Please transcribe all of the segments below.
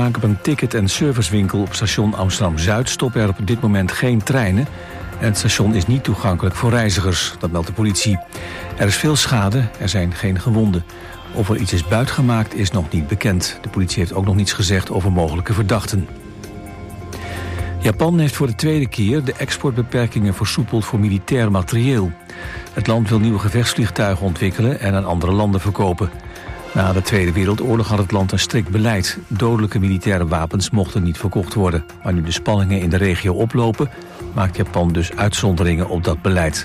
zaak op een ticket- en servicewinkel op station Amsterdam-Zuid stoppen er op dit moment geen treinen. En het station is niet toegankelijk voor reizigers, dat meldt de politie. Er is veel schade, er zijn geen gewonden. Of er iets is buitgemaakt is nog niet bekend. De politie heeft ook nog niets gezegd over mogelijke verdachten. Japan heeft voor de tweede keer de exportbeperkingen versoepeld voor militair materieel. Het land wil nieuwe gevechtsvliegtuigen ontwikkelen en aan andere landen verkopen. Na de Tweede Wereldoorlog had het land een strikt beleid. Dodelijke militaire wapens mochten niet verkocht worden. Maar nu de spanningen in de regio oplopen, maakt Japan dus uitzonderingen op dat beleid.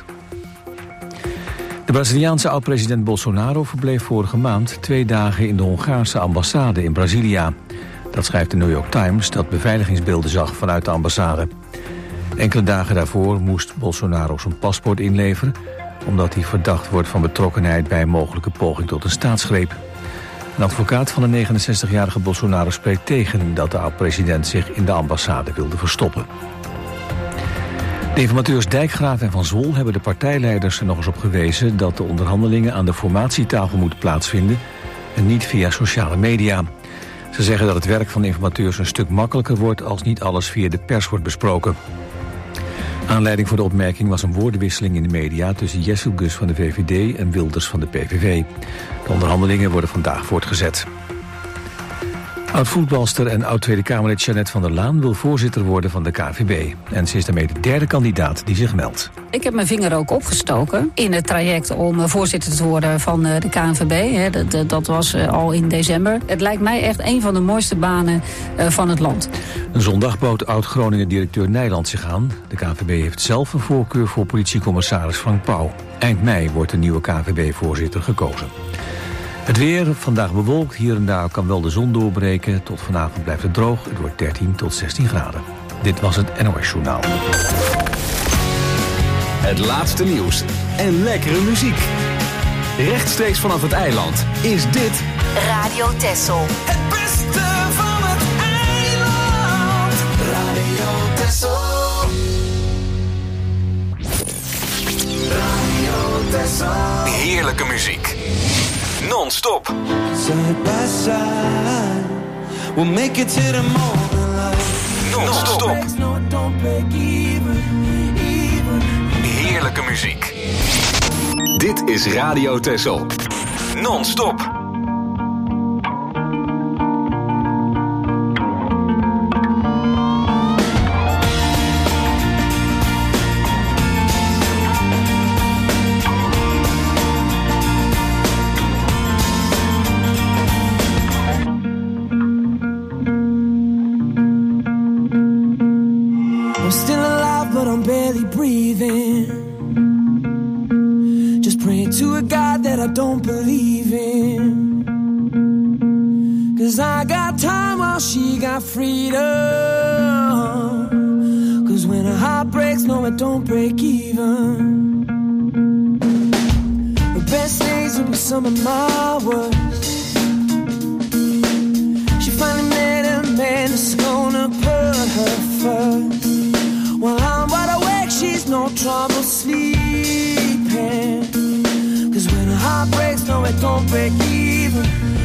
De Braziliaanse oud-president Bolsonaro verbleef vorige maand 2 dagen in de Hongaarse ambassade in Brasilia. Dat schrijft de New York Times, dat beveiligingsbeelden zag vanuit de ambassade. Enkele dagen daarvoor moest Bolsonaro zijn paspoort inleveren, omdat hij verdacht wordt van betrokkenheid bij een mogelijke poging tot een staatsgreep. Een advocaat van de 69-jarige Bolsonaro spreekt tegen dat de oud-president zich in de ambassade wilde verstoppen. De informateurs Dijkgraaf en Van Zwol hebben de partijleiders er nog eens op gewezen dat de onderhandelingen aan de formatietafel moeten plaatsvinden en niet via sociale media. Ze zeggen dat het werk van de informateurs een stuk makkelijker wordt als niet alles via de pers wordt besproken. Aanleiding voor de opmerking was een woordenwisseling in de media tussen Jesselgus van de VVD en Wilders van de PVV. De onderhandelingen worden vandaag voortgezet. Oud-voetbalster en oud-Tweede Kamerlid Jeannette van der Laan wil voorzitter worden van de KNVB. En ze is daarmee de derde kandidaat die zich meldt. Ik heb mijn vinger ook opgestoken in het traject om voorzitter te worden van de KNVB. Dat was al in december. Het lijkt mij echt een van de mooiste banen van het land. Een zondag bood oud-Groningen-directeur Nijland zich aan. De KNVB heeft zelf een voorkeur voor politiecommissaris Frank Pauw. Eind mei wordt de nieuwe KNVB-voorzitter gekozen. Het weer, vandaag bewolkt, hier en daar kan wel de zon doorbreken. Tot vanavond blijft het droog, het wordt 13 tot 16 graden. Dit was het NOS Journaal. Het laatste nieuws en lekkere muziek. Rechtstreeks vanaf het eiland is dit Radio Texel. Het beste van het eiland. Radio Texel. Radio Texel. heerlijke muziek. Non-stop. Side by side, we'll make it to the morning light. Non-stop. No, don't break even. Heerlijke muziek. Dit is Radio Texel. Non-stop. I'm still alive, but I'm barely breathing. Just praying to a God that I don't believe in. 'Cause I got time while she got freedom. 'Cause when a heart breaks, no, it don't break even. The best days will be some of my worst. She finally met a man that's gonna put her first. While I'm wide awake, she's no trouble sleeping. 'Cause when a heart breaks, no, it don't break even,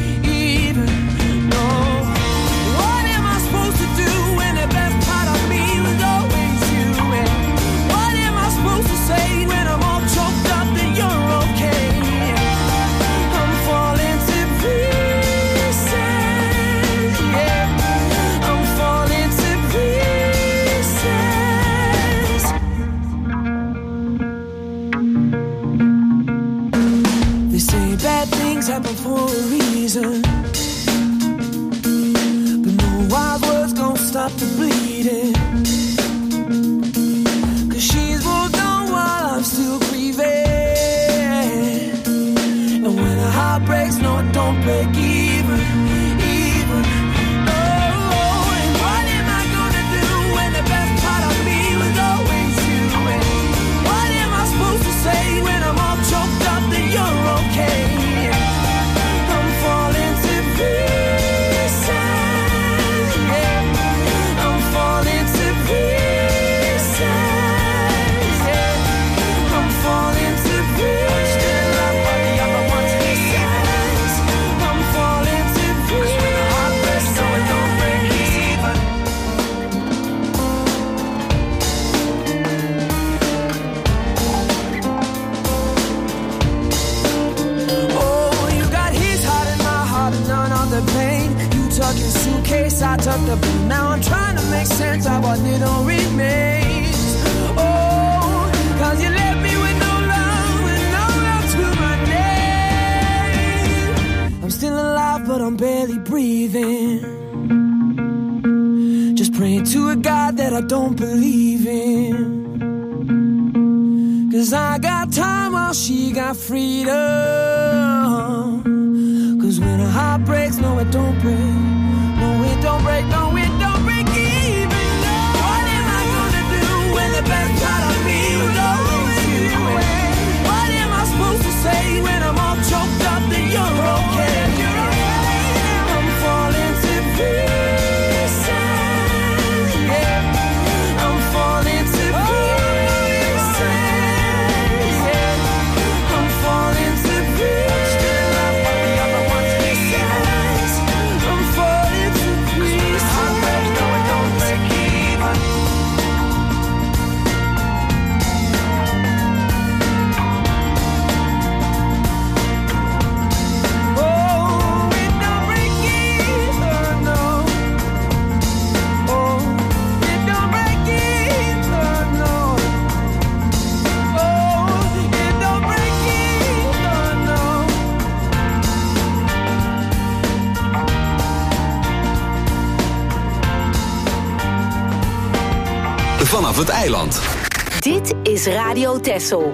no. What am I supposed to do when the best part of me was always you? And what am I supposed to say when I'm all choked up that you're okay? I'm falling to pieces, yeah. I'm falling to pieces. They say bad things happen for a reason, but no wild words gon' stop the bleeding. 'Cause she's moved on while I'm still grieving. And when a heart breaks, no, it don't break even, no. And what am I gonna do when the best part of me was always you? And what am I supposed to say when I'm all choked up that you're okay? I'm falling to pieces, yeah. I'm falling to suitcase I tucked up in. Now I'm trying to make sense of what little remains. Oh, cause you left me with no love and no love to my name. I'm still alive but I'm barely breathing, just praying to a God that I don't believe in. Cause I got time while she got freedom. Cause when a heart breaks, no it don't break. No it don't break, no it don't break even. What am I gonna do when the best part of me was always you? What am I supposed to say when I'm all choked up that you're okay? I'm falling to pieces, yeah. I'm falling to pieces, yeah. I'm falling to pieces. Still alive, but the other one's missing. I'm falling to pieces. Heart breaks, no it don't break even. Oh, it don't break even, no. Oh, it don't break even, no. Oh, it don't break even, no. Vanaf het eiland. Dit is Radio Texel.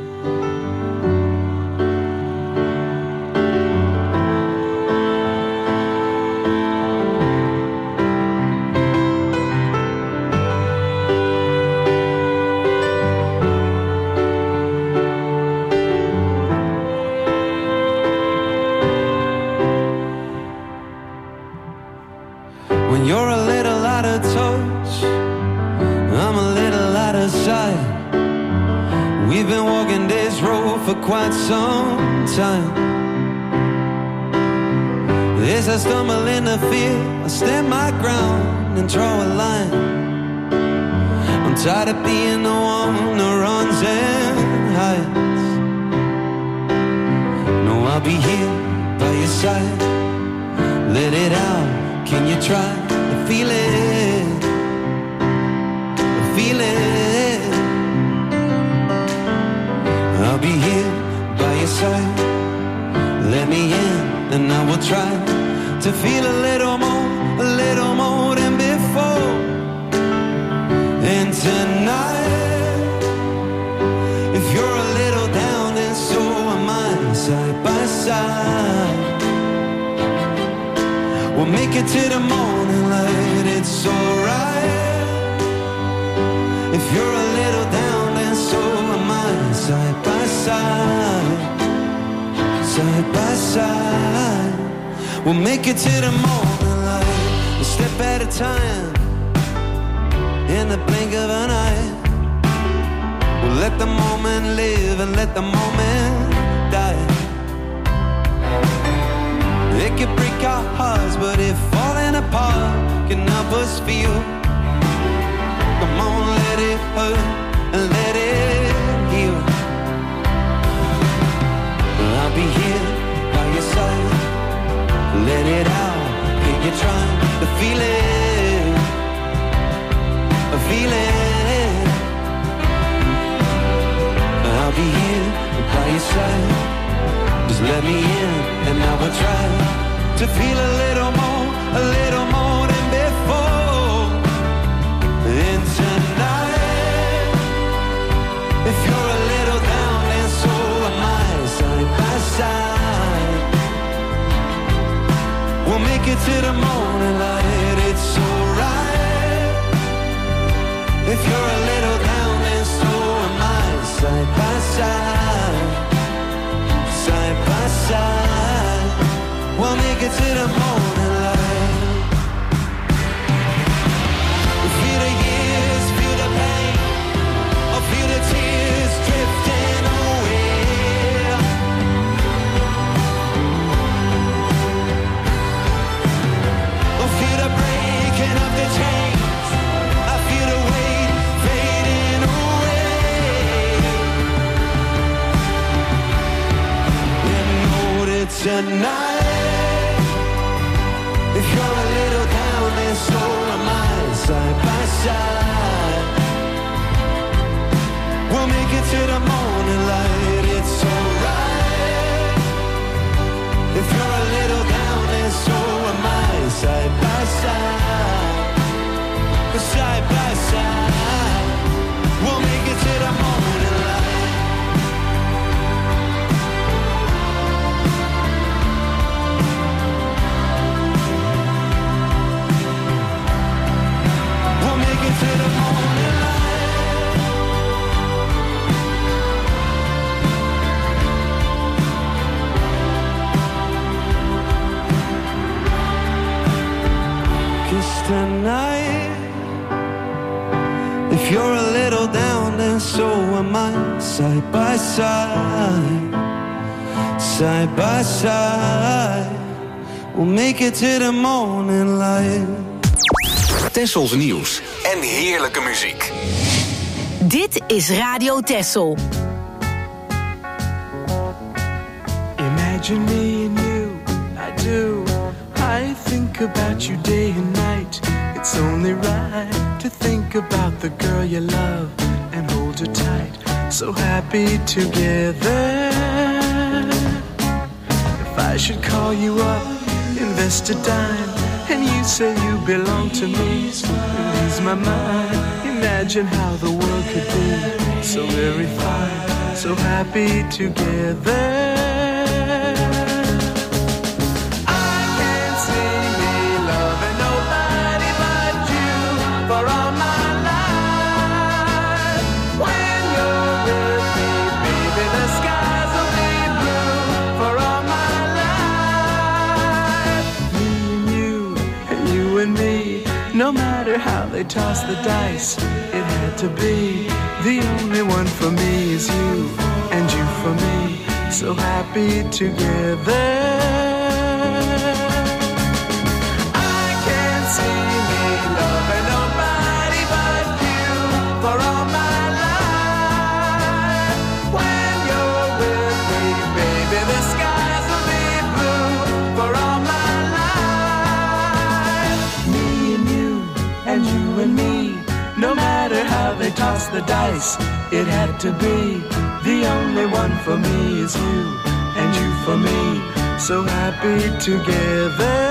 When you're a little out of touch, I'm a little out of sight. We've been walking this road for quite some time. As I stumble in the fear, I stand my ground and draw a line. I'm tired of being the one that runs and hides. No, I'll be here by your side. Let it out, can you try to feel it? Feel it. I'll be here by your side. Let me in and I will try to feel a little more than before. And tonight, if you're a little down, then so am I. Side by side, we'll make it to the morning light. It's alright. If you're a little down, then so am I. Side by side, side by side, we'll make it to the morning light. A step at a time, in the blink of an eye. We'll let the moment live and let the moment die. It could break our hearts, but if falling apart can help us feel, come on, let it hurt and let it heal. I'll be here by your side. Let it out, can you try to feel it? Feel it. I'll be here by your side. Just let me in and I will try to feel a little more than before. And tonight, if you're a little down, then so am I. Side by side, we'll make it to the morning light. It's alright. If you're a little down, then so am I. Side by side, side by side, we'll make it to the morning light. Feel the years, feel the pain, I feel the tears drifting away. I feel the breaking of the chains, I feel the weight fading away. And know that tonight, side by side. We'll make it to the morning light. We'll make it to the morning light. Cause tonight, if you're a little down, then so am I. Side by side, side by side. We'll make it to the morning light. Tessels nieuws en heerlijke muziek. Dit is Radio Tessel. Imagine me and you, I do. I think about you day and night. It's only right to think about the girl you love and hold her tight. So happy together. If I should call you up, invest a dime, and you say you belong to me, ease my mind. Imagine how the world could be so very fine, so happy together. No matter how they toss the dice, it had to be. The only one for me is you, and you for me, so happy together. I can't see me loving nobody but you for all my life. When you're with me, baby, the skies will be blue for all my life. Me and you, and you and me, no matter how they toss the dice, it had to be. The only one for me is you, and you for me, so happy together.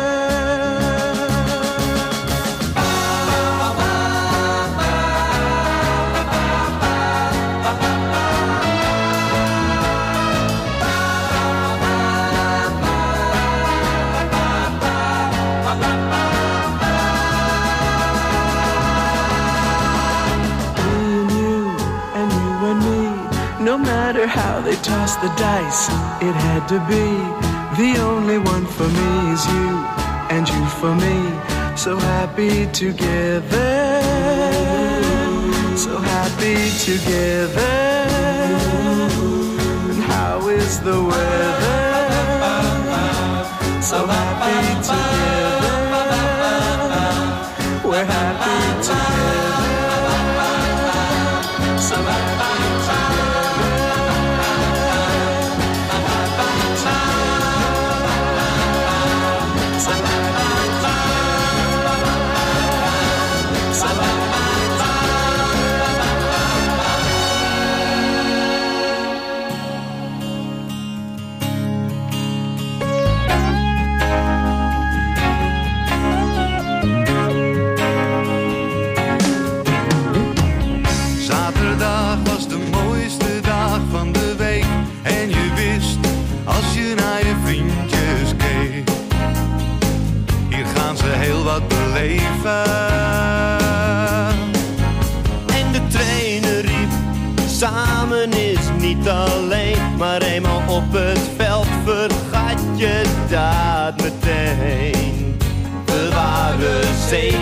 No matter how they toss the dice, it had to be. The only one for me is you, and you for me, so happy together. So happy together. And how is the weather? So happy together. We're happy together. So happy together. En de trainer riep, samen is niet alleen, maar eenmaal op het veld vergat je dat meteen. We waren 7.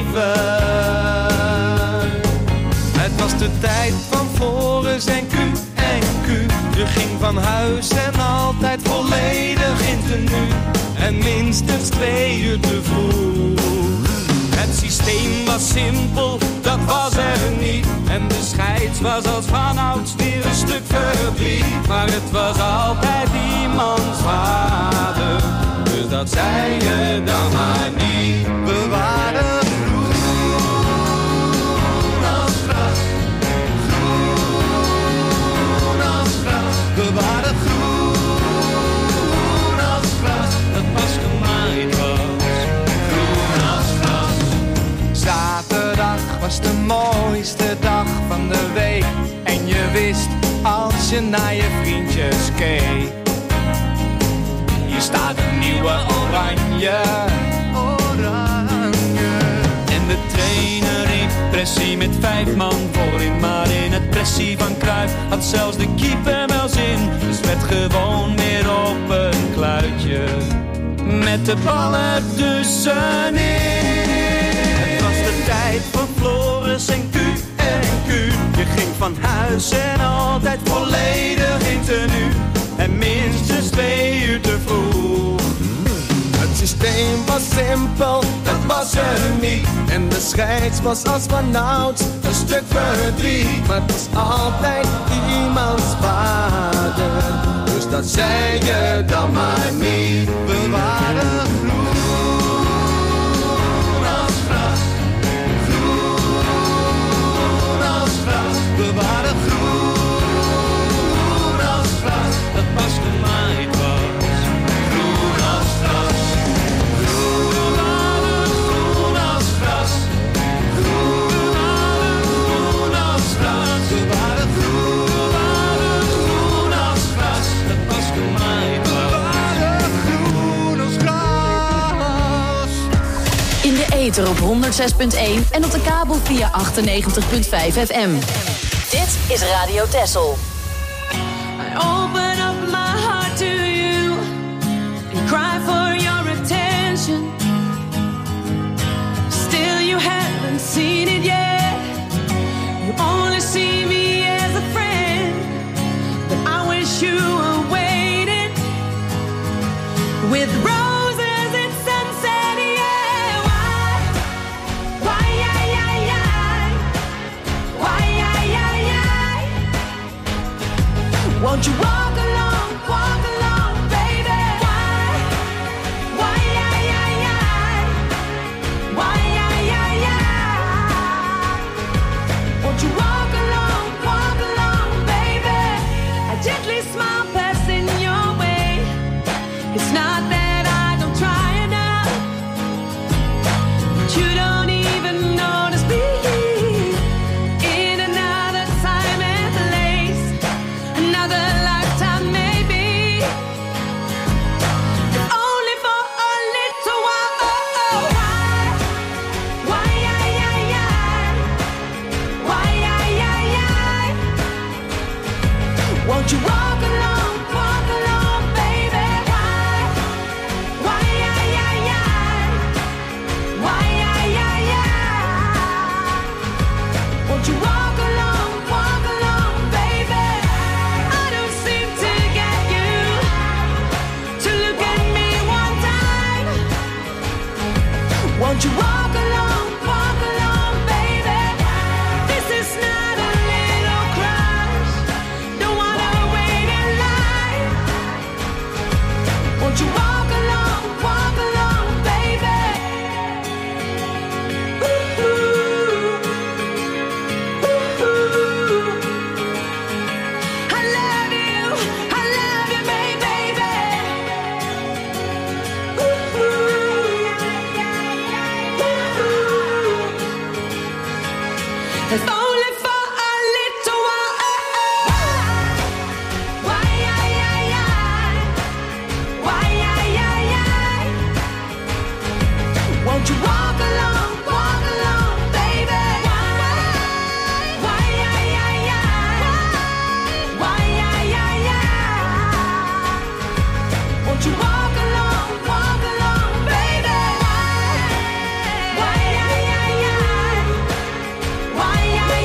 Het was de tijd van Floris en Q en Q. Je ging van huis en altijd volledig in tenue. En minstens 2 uur te vroeg. Het systeem was simpel, dat was er niet. En de scheids was als vanouds weer een stuk verdriet. Maar het was altijd iemands vader, dus dat zei je dan maar niet. We waren groen als gras, groen als gras. We waren groen als gras, dat pas gemaaid was. groen als gras. Zaterdag was de mooiste dag van de week. En je wist als je naar je vriendjes keek. Hier staat een nieuwe oranje. En de trainer riep pressie met 5 man voorin. Maar in het pressie van Cruijff had zelfs de keeper wel zin. Dus werd gewoon weer op een kluitje met de bal ertussenin. Het was de tijd van Floris en Q en Q. Je ging van huis en altijd volledig in tenue. En minstens 2 uur te vroeg. Het systeem was simpel, dat was er niet. En de scheids was als vanouds een stuk verdriet. Maar het was altijd iemands vader. Dus dat zei je dan maar niet. We waren groen als gras. Groen als gras. We waren groen als gras. Dat pas gemaaid was. Groen als gras. Groen als gras. Groen als gras. We waren groen als gras. Dat pas gemaaid was. In de ether op 106.1 en op de kabel via 98.5 FM. Dit is Radio Texel. I open up my heart to you and cry for your attention. Still you haven't seen it yet. You only see me as a friend. But I wish you were waiting with roses and sunset, yeah. Why, won't you walk along, baby? Why, won't you walk along, baby? I gently smile passing your way. It's not that I don't try enough, but you don't even notice me. In another time and place, another lifetime maybe, if only for a little while. Won't you walk along, baby? Why, won't you walk along, baby? I don't seem to get you to look at me one time. Won't you walk along, baby? This is not a little crush. Don't wanna wait in line. Won't you walk along, baby? Ooh, ooh, ooh. I love you, baby. Ooh, ooh. If only for a little while. Won't you walk along, baby? Won't you walk along, baby?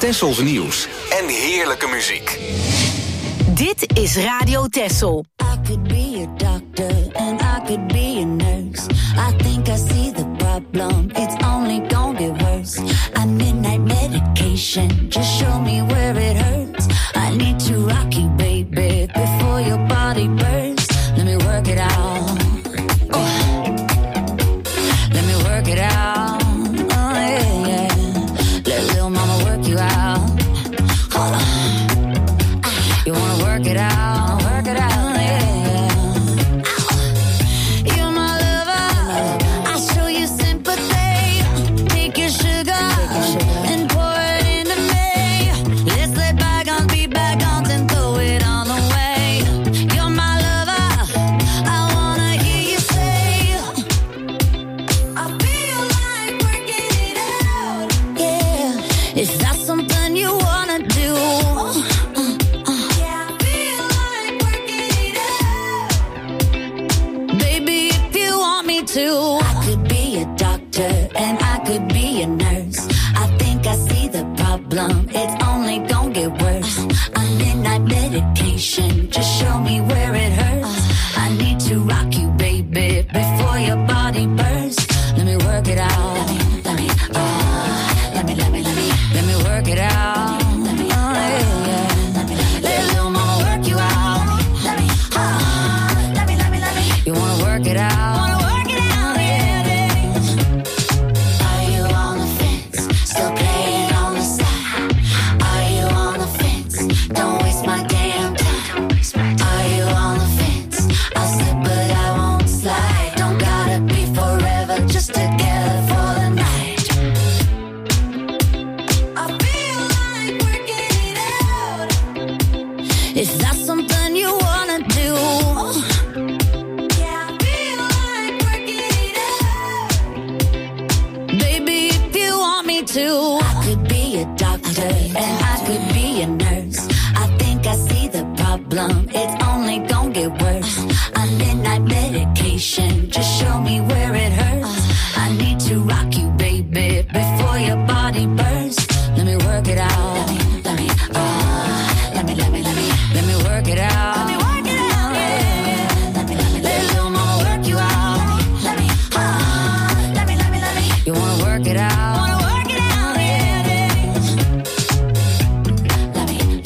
Tessels nieuws en heerlijke muziek. Dit is Radio Tessel. I could be a doctor and I could be a nurse. I think I see the problem, it's only gonna get worse. I midnight medication, just show me where it hurts. I need to rock you, baby, before your body bursts. Let me work it out. Let me work it out. Oh yeah, yeah. Let little mama work you out. Hold on. You wanna work it out? Work it out, yeah, yeah. You're my lover. I show you sympathy. Take your sugar and pour it into me. Let's let bygones be bygones and throw it on the way. You're my lover. I wanna hear you say, I feel like working it out. Yeah, if that's something you wanna do. I could be a doctor and I could be a nurse. I think I see the problem, it's only gonna get worse. I'm midnight medication, just show me where it hurts. I need to rock you, baby, before your body bursts. Let me work it out. Let me work it out. Oh, yeah, yeah. Let little mama work you out. You wanna work it out? If that's something you wanna do. Yeah, I feel like working it out. Baby, if you want me to. I could be a doctor and I could be a nurse. I think I see the problem, it's only gonna get worse. I'm midnight medication, just show me where it hurts. I need to rock you, baby, before your body bursts. Let me work it out. Let me work it out. Let me work it out, yeah. Let little mama work you out. Let me. You wanna work it out? Wanna work it out, yeah. Let me.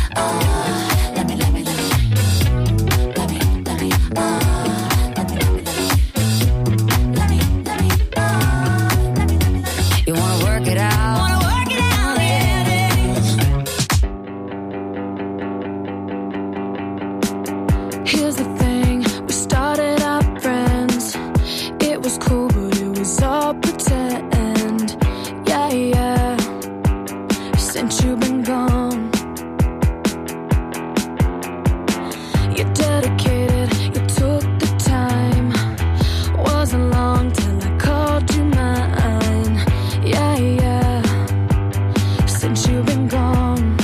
You wanna work it out? Wanna work it out, yeah. Here's the thing, we started out friends. It was cool, but it was all pretend. Yeah, yeah. Since you've been gone, you're dedicated, you took the time. Wasn't long till I called you mine. Yeah, yeah. Since you've been gone,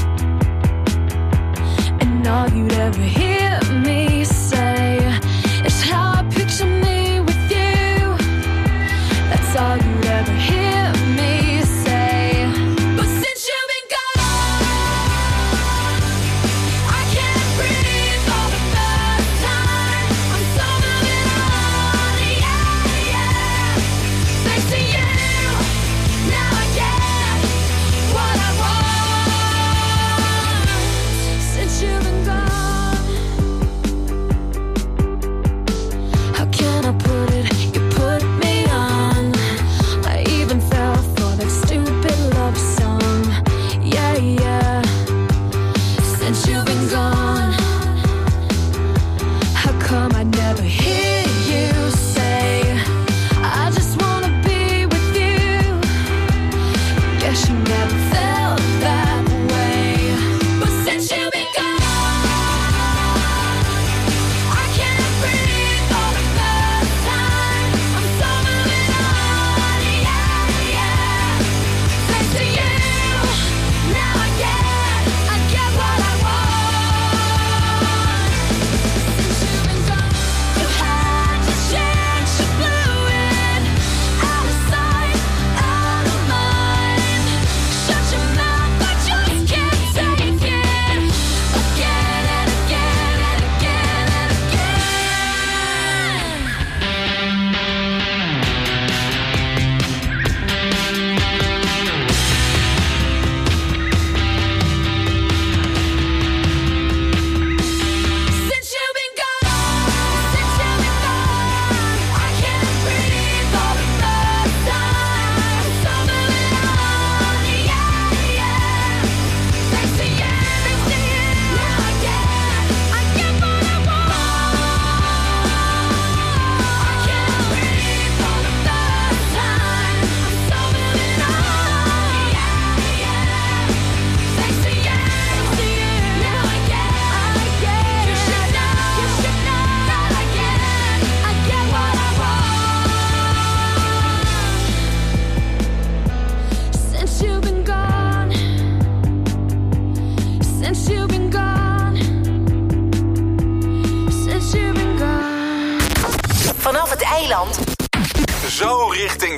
and all you'd ever hear me say is how I picture me with you. That's all you'd ever hear.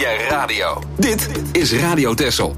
jij radio. Dit is Radio Texel.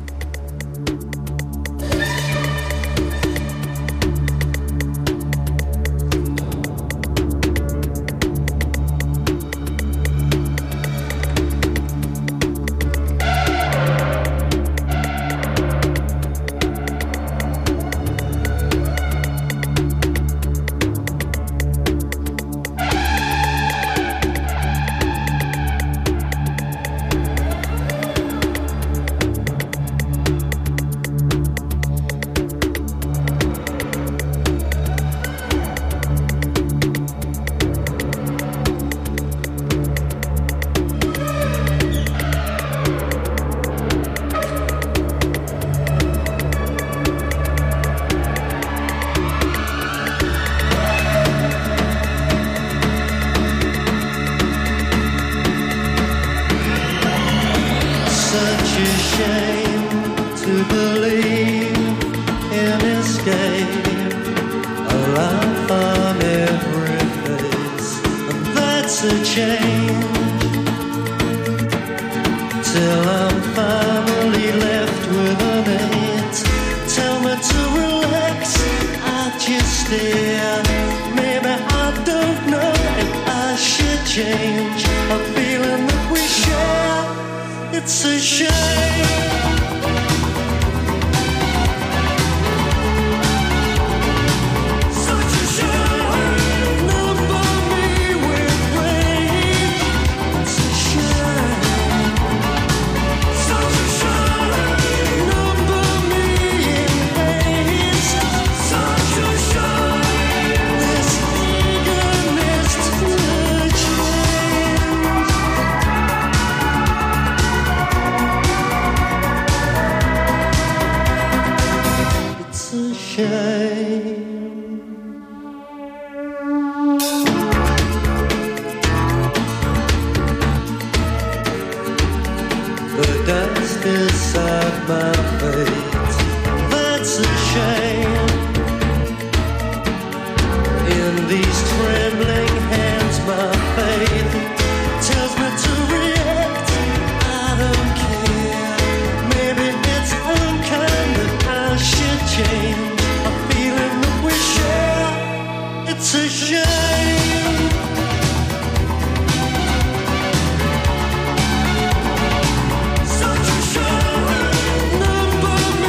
Such a shame.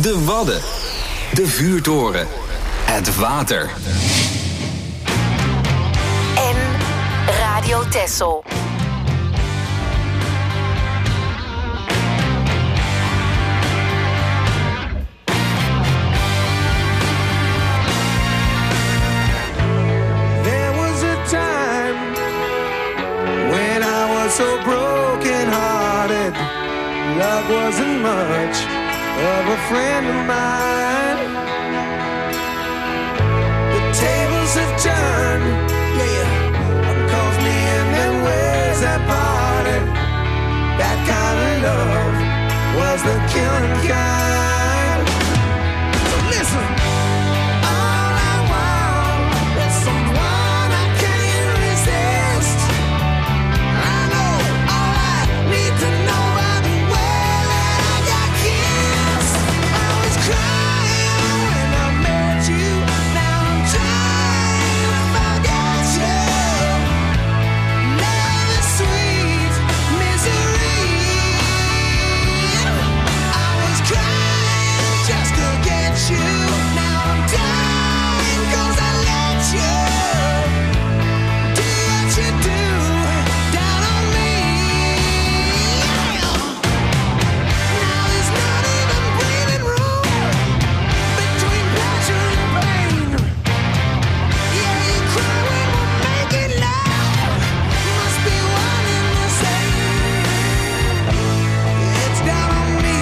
De Wadden. De vuurtoren. Het water. En Radio Texel. There was a time when I was so broken-hearted. Love wasn't much of a friend of mine. The tables have turned, yeah. Uncalls me and then ways that parted. That kind of love was the killing kind. So listen. All I want is someone I can't resist. I know all I need to know about the way that I got kissed. I was crying when I met you. Now I'm trying to forget you. Love is sweet misery. I was crying just to get you. Now I'm dying 'cause I let you do what you do down on me. Now there's not even breathing room between pleasure and pain. Yeah, you cry when we're making love. Must be one and the same. It's down on me.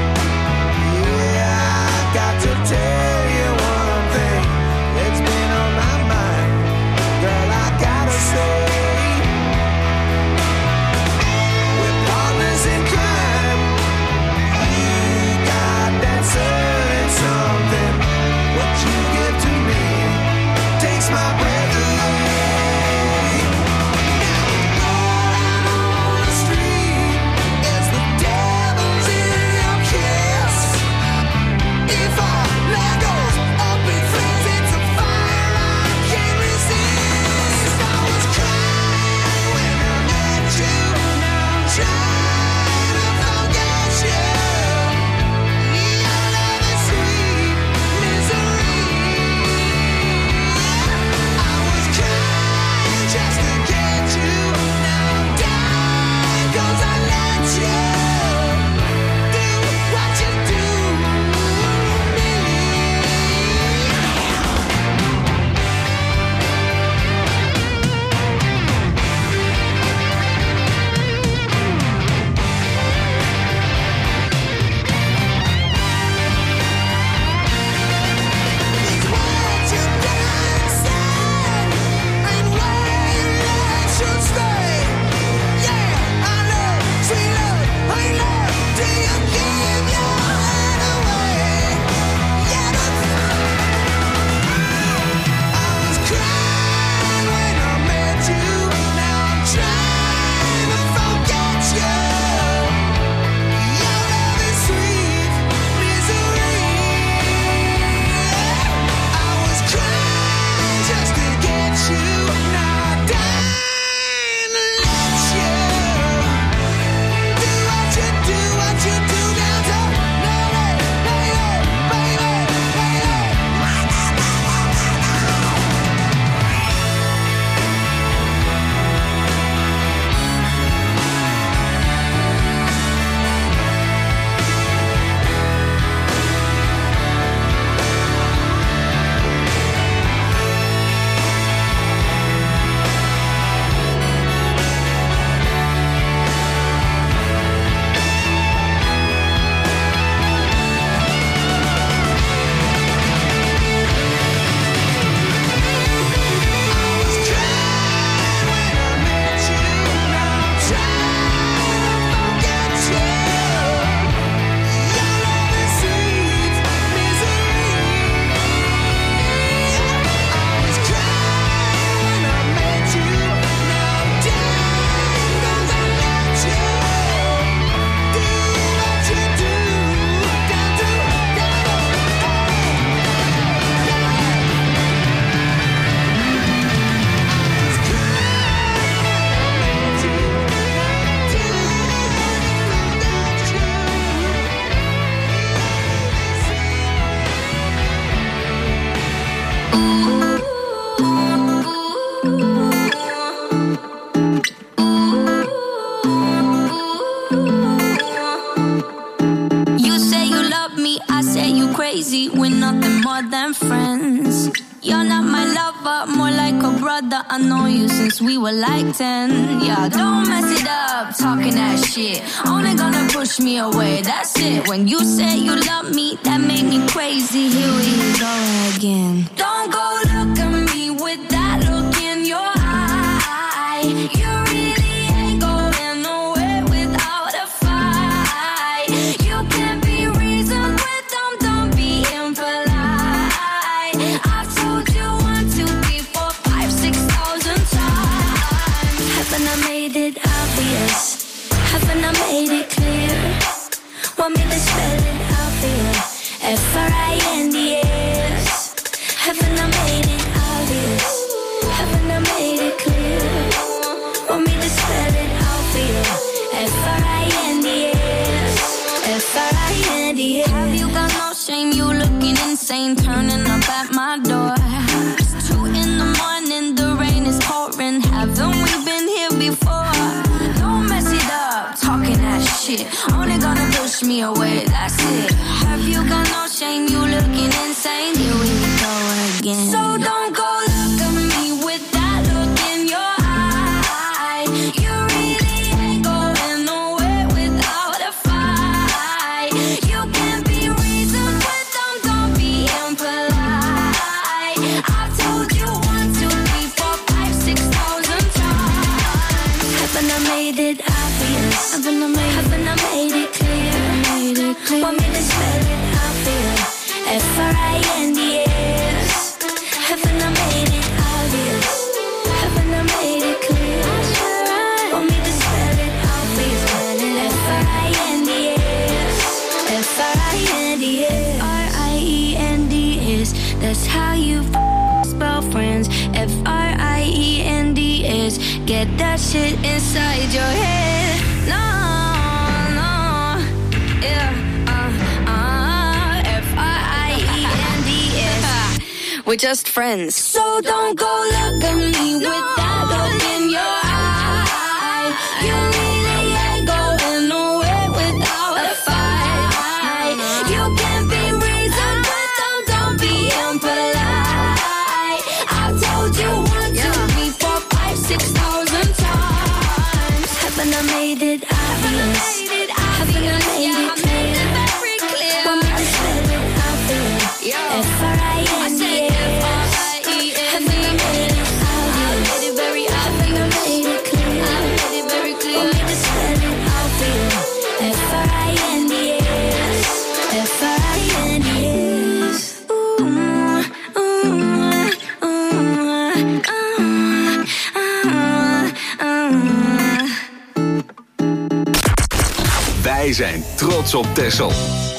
Yeah, I got to tell you one thing. It's been on my mind. Girl, I gotta say, we're partners in crime. You got that certain something. What you give to me takes my breath away. Now going out on the street is the devil's in your kiss. If our love goes up in flames, it's a fire I can't resist. I was crying when I met you. Now I'm trying to forget you. Your love is sweet misery. I lover, more like a brother. I know you since we were like 10. Yeah, don't mess it up, talking that shit. Only gonna push me away, that's it. When you say you love me, that made me crazy. Here we go again. Don't go look at me with that look in your eye. You really ain't going nowhere without a fight. You can't be reasoned with them, don't be impolite. I've told you 1, 2, 3, 4, 5, 6,000 times. Haven't I made it obvious? Haven't I made it clear? Want me to spell it out for you? F-R-I-N-D-S. Haven't I made it obvious? Haven't I made it clear? Want me to spell it out for you? F-R-I-N-D-S. F-R-I-N-D-S. Have you got no shame? You looking insane, turning up at my door. It's 2 in the morning, the rain is pouring. Haven't we been here before? Don't mess it up, talking that shit. Only gonna push me away, that's it. Have you got no shame? You looking insane. Here we go again. So don't go look at me with that look in your eye. You really ain't going nowhere without a fight. You can't be reasoned with them, don't be impolite. I've told you 1, 2, 3, 4, 5, 6,000 times. Haven't I made it obvious? Haven't I made it clear? Want me to spell it out for you? F-R-I-N-D-S. Haven't I made it obvious? Haven't I made it clear? Want me to spell it out for you? F-R-I-N-D-S. F-R-I-N-D-S. F-R-I-E-N-D-S. That's how you spell friends. F-R-I-E-N-D-S. Get that shit inside your head. No, yeah. F-R-I-E-N-D-S. We're just friends. So don't go look at me with that look in your eye. You really ain't going nowhere without a fight. You can't be reasoned with them, don't be impolite. I've told you 1, 2, 3, 4, 5, 6,000 times. Haven't I made it obvious? Haven't I made it clear? Want me to spell it out for you? F-R-I-N-D-S. Haven't I made it obvious? Haven't I made it clear? Want me to spell it out for you? F-R-I-N-D-S. F-R-I-N-D-S. Wij zijn trots op Texel.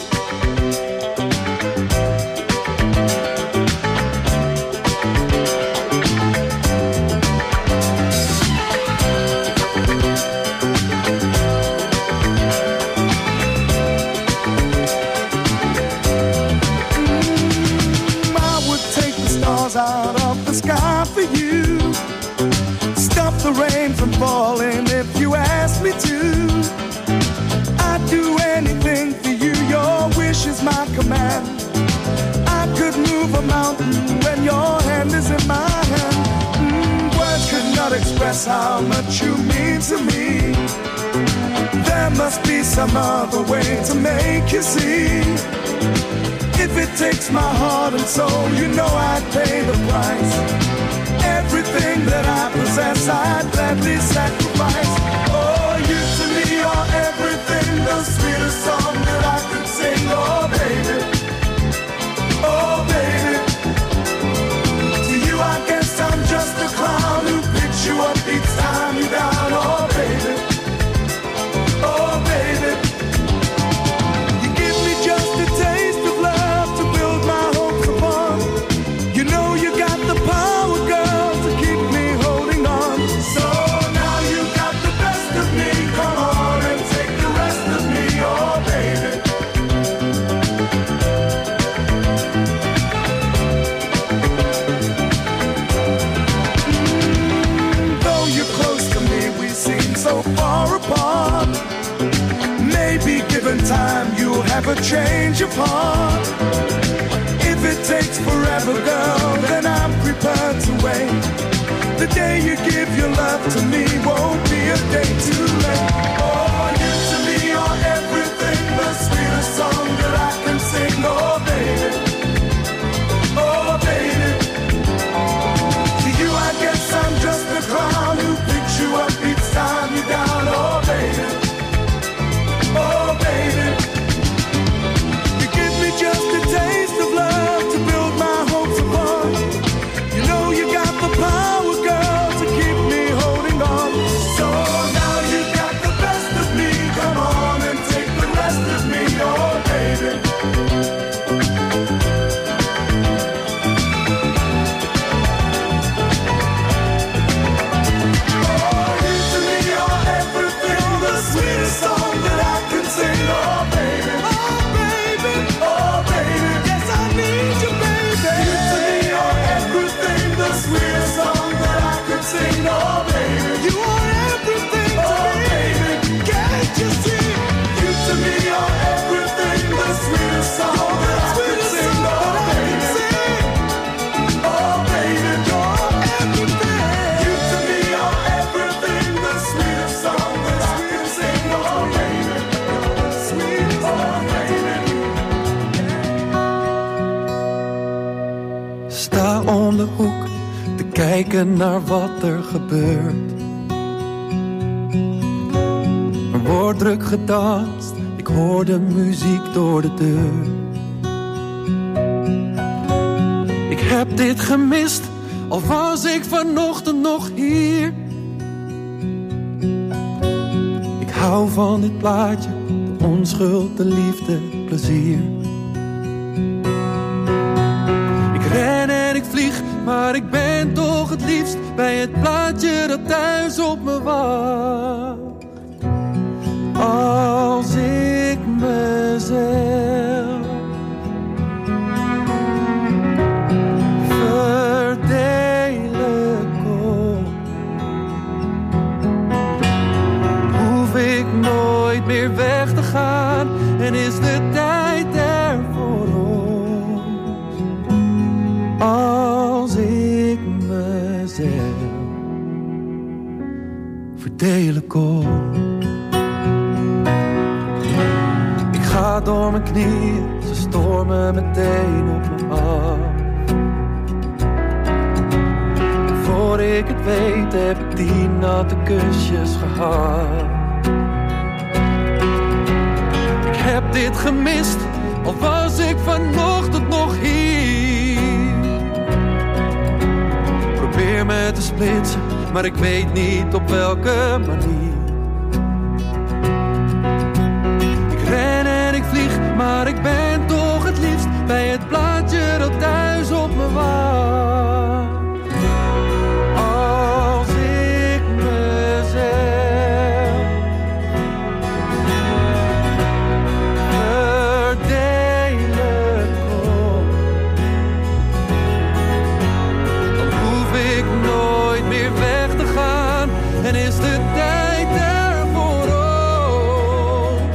Out of the sky for you, stop the rain from falling if you ask me to. I'd do anything for you, your wish is my command. I could move a mountain when your hand is in my hand. Words could not express how much you mean to me. There must be some other way to make you see. If it takes my heart and soul, you know I'd pay the price. Everything that I possess, I'd gladly sacrifice. Oh, you to me are everything, the sweetest song that I could sing. Oh, baby, oh, baby. To you, I guess I'm just a clown who picks you up each time you're down. Oh, baby, oh, baby. You give me just a taste of love to build my hopes upon. You know you got the power, girl, to keep me holding on. So now you got the best of me. Come on and take the rest of me, oh baby. Though you're close to me, we seem so far apart. Maybe given time, you'll have a change of heart. If it takes forever, girl, then I'm prepared. every part's away. The day you give your love to me won't be a day too late. Oh, you to me are everything, the sweetest song that I can sing. Oh, baby, oh, baby. To you I guess I'm just a clown who picks you up each time you're down. Oh, baby, oh, baby. You give me just a taste of love to build my hopes upon. You know you got the power, girl, to keep me holding on. So now you got the best of me. Come on and take the rest of me, oh baby. Oh, you to me are everything, the sweetest song that I can sing, oh baby. Oh baby, oh baby, yes I need you, baby. You to me are everything, the sweetest song that I can sing, oh baby. You are everything to me, baby. Can't you see? You to me are everything, the sweetest song that I can sing, oh baby. Oh baby, you're everything. You to me are everything, the sweetest song that I can sing, oh baby. Sweet, oh baby. Sta om de hoek te kijken naar wat er gebeurt. Er wordt druk gedanst, ik hoor de muziek door de deur. Ik heb dit gemist, al was ik vanochtend nog hier. Ik hou van dit plaatje, de onschuld, de liefde, plezier. Ik ren en ik vlieg, maar ik ben toch het liefst bij het plaatje dat thuis op me wacht. Als ik mezelf verdelen kon, hoef ik nooit meer weg te gaan en is de tijd er voor ons. Als ik mezelf verdelen kon. Ik ga door mijn knieën, ze stormen meteen op me af. Voor ik het weet heb ik die natte kusjes gehad. Ik heb dit gemist, al was ik vanochtend nog hier. Probeer me te splitsen, maar ik weet niet op welke manier. Ik ren en ik vlieg, maar ik ben toch het liefst bij het plaatje dat thuis op me wacht. Als ik mezelf verdelen kon, dan hoef ik nooit meer weg te gaan en is de tijd er voor ons.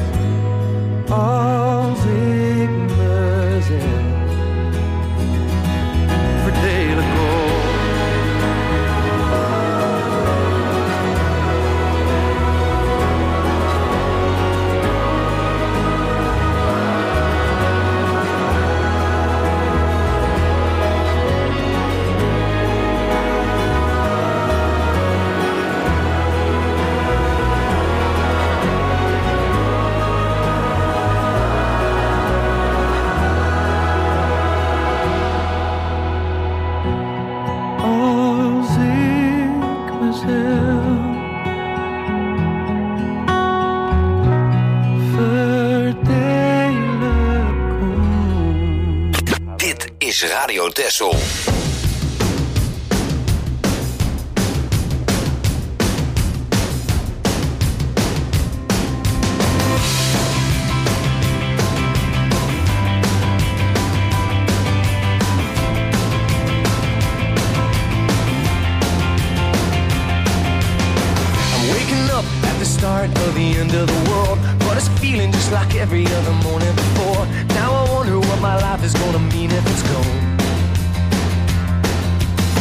Als ik mezelf verdelen kon. Als ik mezelf verdelen kon. Dit is Radio Texel. Start of the end of the world, but it's feeling just like every other morning before. Now I wonder what my life is gonna mean if it's gone.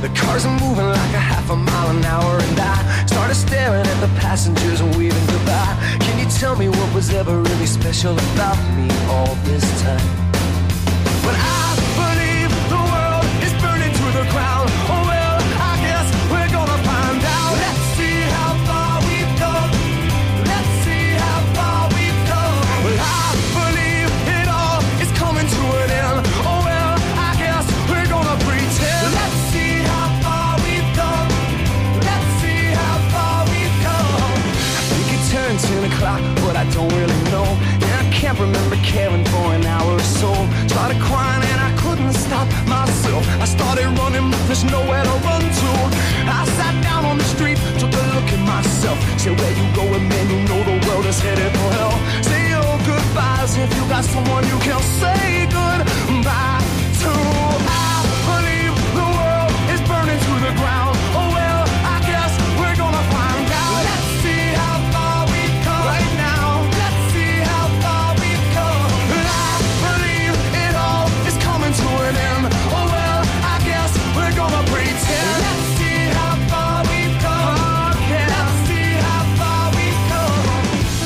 The cars are moving like a half a mile an hour, and I started staring at the passengers and waving goodbye. Can you tell me what was ever really special about me all this time? But I believe the world is burning to the ground. Oh well, I guess we're gonna find out. Let's see how far we've come. Let's see how far we've come. Well, I believe it all is coming to an end. Oh well, I guess we're gonna pretend. Let's see how far we've come. Let's see how far we've come. I think it turned 10 o'clock, but I don't really know. And I can't remember caring for an hour or so. Started crying and I couldn't stop myself. I started running, but there's nowhere to run to. I sat down on the street, took a look at myself. Said, where you going, man? You know the world is headed for hell. Say your goodbyes if you got someone you can say goodbye to. I believe the world is burning to the ground. Oh well, I guess we're gonna find out. Let's see how far we've come right now. Let's see how far we've come. I believe it all is coming to an end. Oh well, I guess we're gonna pretend. Let's see how far we've come. Yeah. Let's see how far we've come.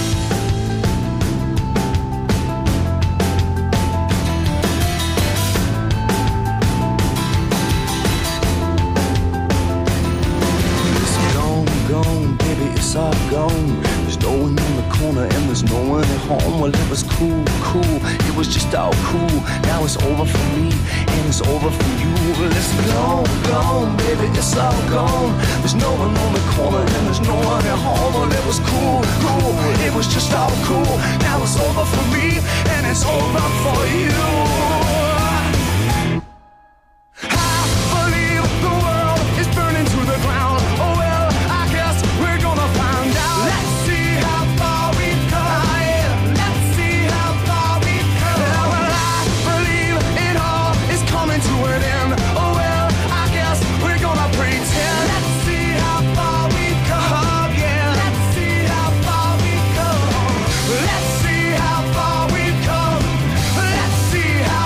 It's gone, baby, it's all gone. There's no one in the corner and there's no one at home. Well, it was cool, it was just all cool. Now it's over for me and it's over for you. Well, it's gone, baby, it's all gone. There's no one on the corner and there's no one at home. Well, it was cool, it was just all cool. Now it's over for me and it's over for you. I believe the world is burning to the ground. Oh well, I guess we're gonna find out. Let's see how far we've come. Let's see how far we've come. Well, I believe it all is coming to an end. Oh well, I guess we're gonna pretend. Let's see how far we've come. Yeah, let's see how far we've come. Let's see how far we've come. Let's see how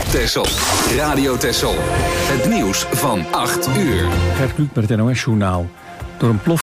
Texel. Radio Texel. Het nieuws van 8 uur. Gert Kluk met het NOS-journaal. Door een plof